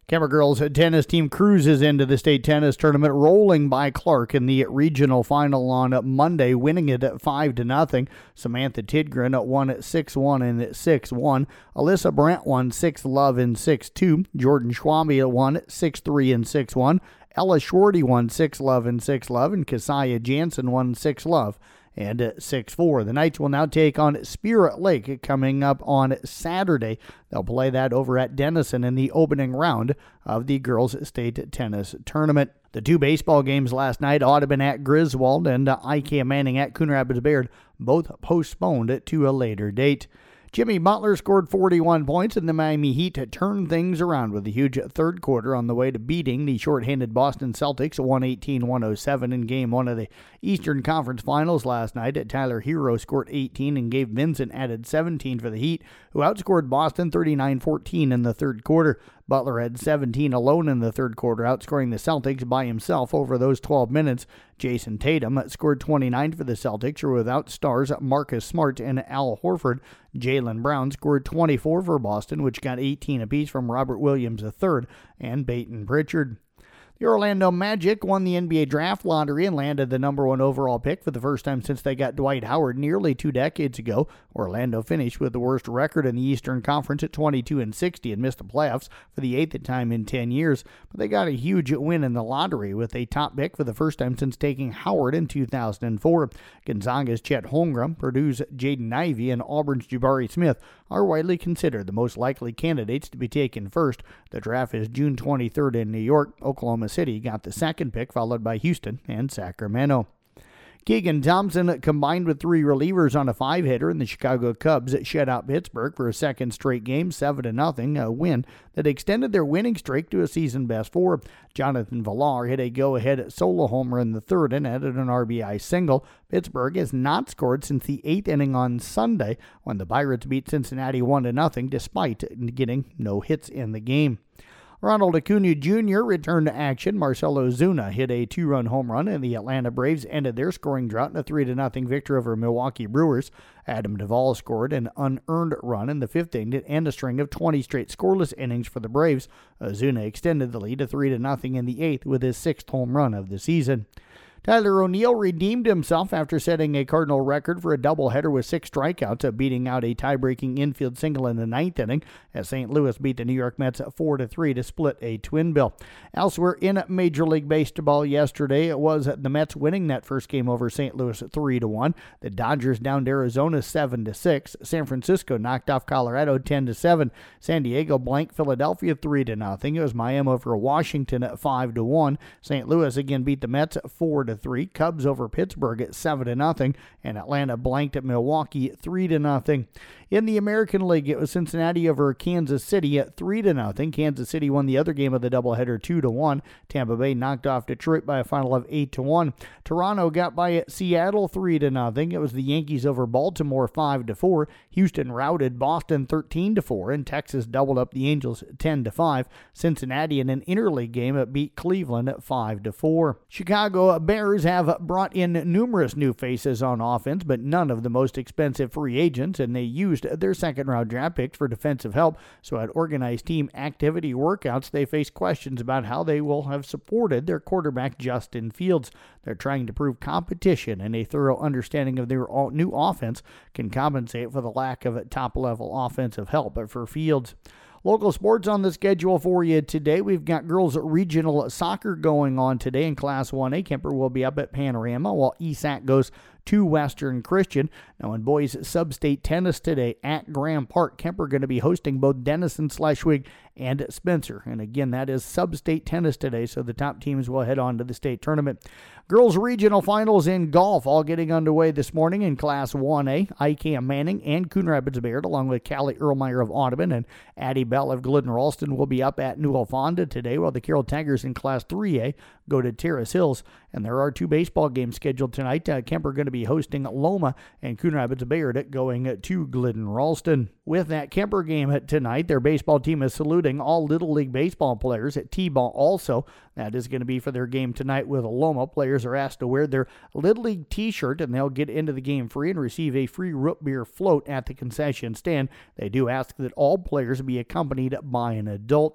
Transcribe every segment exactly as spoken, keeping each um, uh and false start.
Kemper girls tennis team cruises into the state tennis tournament, rolling by Clark in the regional final on Monday, winning it at five to nothing. Samantha Tidgren won six one and six one. Alyssa Brandt won six love and six two. Jordan Schwabe won six three and six one. Ella Schwarty won six love and six love, and Keziah Jansen won six love and six four. The Knights will now take on Spirit Lake coming up on Saturday. They'll play that over at Denison in the opening round of the girls' state tennis tournament. The two baseball games last night, Audubon at Griswold and uh, I K Manning at Coon Rapids Bayard, both postponed to a later date. Jimmy Butler scored forty-one points, and the Miami Heat turned things around with a huge third quarter on the way to beating the shorthanded Boston Celtics one eighteen to one oh seven in Game one of the Eastern Conference Finals last night. Tyler Hero scored eighteen, and Gabe Vincent added seventeen for the Heat, who outscored Boston thirty-nine fourteen in the third quarter. Butler had seventeen alone in the third quarter, outscoring the Celtics by himself over those twelve minutes. Jason Tatum scored twenty-nine for the Celtics, who were without stars Marcus Smart and Al Horford. Jaylen Brown scored twenty-four for Boston, which got eighteen apiece from Robert Williams the third and Peyton Pritchard. The Orlando Magic won the N B A draft lottery and landed the number one overall pick for the first time since they got Dwight Howard nearly two decades ago. Orlando finished with the worst record in the Eastern Conference at twenty-two and sixty and missed the playoffs for the eighth time in ten years. But they got a huge win in the lottery with a top pick for the first time since taking Howard in two thousand four. Gonzaga's Chet Holmgren, Purdue's Jaden Ivey, and Auburn's Jabari Smith are widely considered the most likely candidates to be taken first. The draft is June twenty-third in New York. Oklahoma City got the second pick, followed by Houston and Sacramento. Keegan Thompson combined with three relievers on a five-hitter, and the Chicago Cubs shut out Pittsburgh for a second straight game, seven to nothing, a win that extended their winning streak to a season-best four. Jonathan Villar hit a go-ahead solo homer in the third and added an R B I single. Pittsburgh has not scored since the eighth inning on Sunday when the Pirates beat Cincinnati one to nothing, despite getting no hits in the game. Ronald Acuna Junior returned to action. Marcelo Zuna hit a two-run home run, and the Atlanta Braves ended their scoring drought in a three to nothing victory over Milwaukee Brewers. Adam Duvall scored an unearned run in the fifth inning to end a string of twenty straight scoreless innings for the Braves. Zuna extended the lead to three to nothing in the eighth with his sixth home run of the season. Tyler O'Neill redeemed himself after setting a Cardinal record for a doubleheader with six strikeouts, beating out a tie-breaking infield single in the ninth inning as Saint Louis beat the New York Mets four to three to split a twin bill. Elsewhere in Major League Baseball yesterday, it was the Mets winning that first game over Saint Louis three to one. The Dodgers downed Arizona seven to six. San Francisco knocked off Colorado ten to seven. San Diego blanked Philadelphia three to nothing. It was Miami over Washington at five to one. Saint Louis again beat the Mets four to three. Cubs over Pittsburgh at seven to nothing, and Atlanta blanked at Milwaukee three to nothing. In the American League, it was Cincinnati over Kansas City at three to nothing. Kansas City won the other game of the doubleheader two to one. Tampa Bay knocked off Detroit by a final of eight to one. Toronto got by Seattle three to nothing. It was the Yankees over Baltimore five to four. Houston routed Boston thirteen to four, and Texas doubled up the Angels ten to five. Cincinnati in an interleague game beat Cleveland at five to four. Chicago Bears have brought in numerous new faces on offense, but none of the most expensive free agents, and they used their second-round draft picks for defensive help. So at organized team activity workouts, they face questions about how they will have supported their quarterback Justin Fields. They're trying to prove competition and a thorough understanding of their new offense can compensate for the lack of top-level offensive help for Fields. Local sports on the schedule for you today. We've got girls regional soccer going on today in Class one A. Kemper will be up at Panorama, while E S A C goes to Western Christian. Now in boys sub-state tennis today at Graham Park, Kemper going to be hosting both Denison, Schleswig, and Spencer. And again, that is sub-state tennis today, so the top teams will head on to the state tournament. Girls regional finals in golf all getting underway this morning in Class one A. I K Manning and Coon Rapids Bayard, along with Callie Erlmeyer of Audubon and Addie Bell of Glidden Ralston, will be up at New Fonda today, while the Carroll Tigers in Class three A go to Terrace Hills. And there are two baseball games scheduled tonight. Uh, Kemper going to be hosting Loma, and Coon Rapids Bayard going to Glidden Ralston. With that Kemper game tonight, their baseball team is saluting all Little League baseball players at T-ball also. That is going to be for their game tonight with Loma. Players are asked to wear their Little League t-shirt, and they'll get into the game free and receive a free root beer float at the concession stand. They do ask that all players be accompanied by an adult.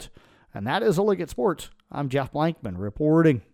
And that is a look at sports. I'm Jeff Blankman reporting.